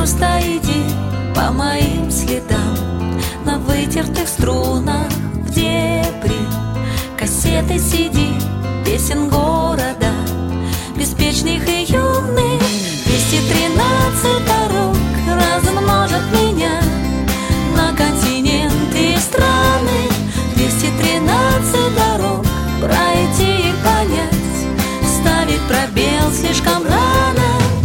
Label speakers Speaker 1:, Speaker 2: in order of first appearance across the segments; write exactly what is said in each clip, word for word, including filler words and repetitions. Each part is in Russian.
Speaker 1: Просто иди по моим следам, на вытертых струнах в дебри кассеты сиди, песен города, беспечных и юных. Двести тринадцать дорог размножат меня на континенты и страны. Двести тринадцать дорог пройти и понять, ставить пробел слишком рано.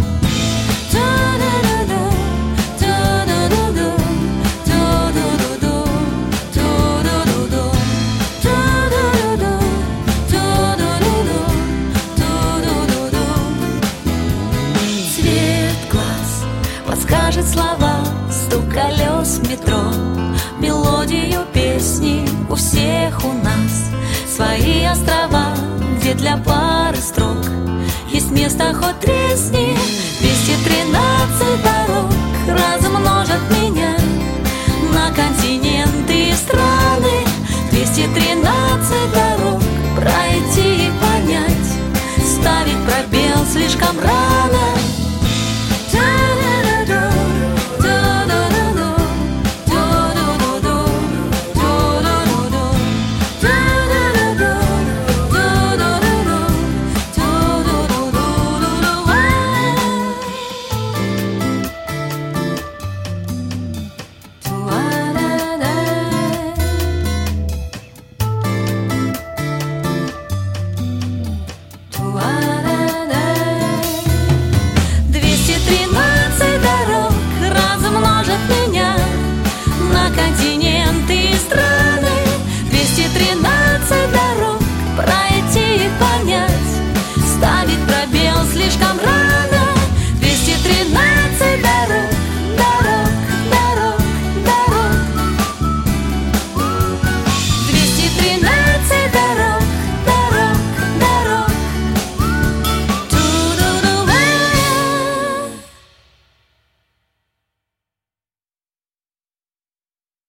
Speaker 1: Подскажет слова, стук колес в метро, мелодию песни. У всех у нас свои острова, где для пары строк есть место, хоть тресни. Двести тринадцать дорог размножат меня на континенты и страны. Двести тринадцать дорог пройти и понять, ставить пробел слишком рано.